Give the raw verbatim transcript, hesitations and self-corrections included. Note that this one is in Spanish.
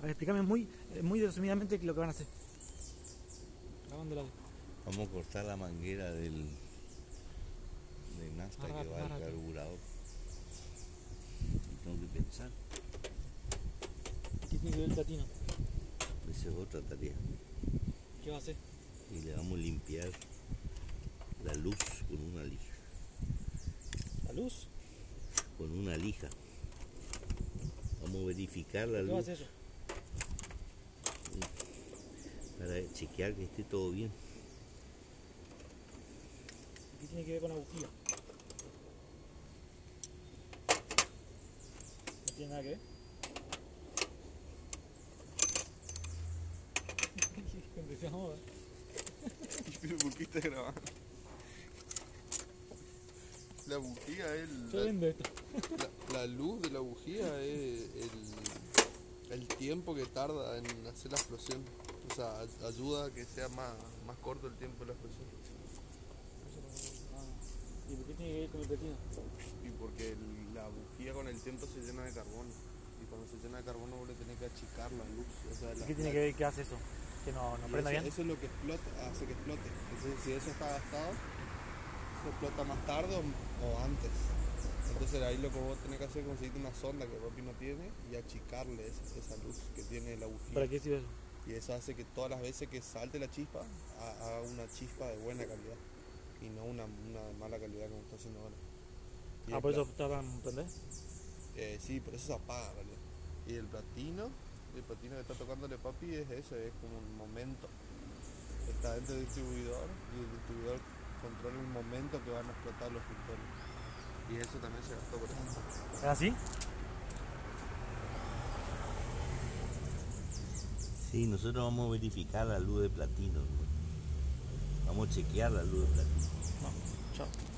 explícame muy, muy resumidamente lo que van a hacer. Grabando la vez. Vamos a cortar la manguera del de nafta Más que va rápido, al más rápido. carburador. Y tengo que pensar, ¿Qué tiene que ver el platino? esa es otra tarea. ¿Qué va a hacer? Y le vamos a limpiar la luz con una lija. ¿La luz? Con una lija. Vamos a verificar la ¿Qué va a luz hacer eso? para chequear que esté todo bien. ¿Qué tiene que ver con la bujía? No tiene nada que ver. Empezamos, ¿eh? ¿Pero por qué estás grabando? La bujía es Yo la, vendo esto. la, la luz de la bujía es el, el tiempo que tarda en hacer la explosión. O sea, a- ayuda a que sea más, más corto el tiempo de la explosión. Ah, ¿y por qué tiene que ver con el platino? Y porque el- la bujía con el tiempo se llena de carbono. Y cuando se llena de carbono vos le tenés que achicar la luz. O sea, la, ¿Qué tiene la- que ver? ¿Qué hace eso? ¿Que no, no y prenda eso, bien? eso es lo que explota, hace que explote. Entonces, si eso está gastado, se explota más tarde o, o antes. Entonces ahí lo que vos tenés que hacer es conseguirte una sonda que papi no tiene y achicarle esa, esa luz que tiene la bujía. ¿Para qué sirve eso? Y eso hace que todas las veces que salte la chispa, ha- haga una chispa de buena calidad y no una, una de mala calidad como está haciendo ahora. Y Ah, el por eso pla- tardan en prender. eh, sí, pero eso se apaga en realidad. Y el platino, el platino que está tocándole papi es eso, es como un momento. Está dentro del distribuidor y el distribuidor controla el momento que van a explotar los pistones. Y eso también se gastó por ejemplo. ¿Es así? Sí, nosotros vamos a verificar la luz de platino, ¿no? Vamos a chequear la luz de platino. No, chao.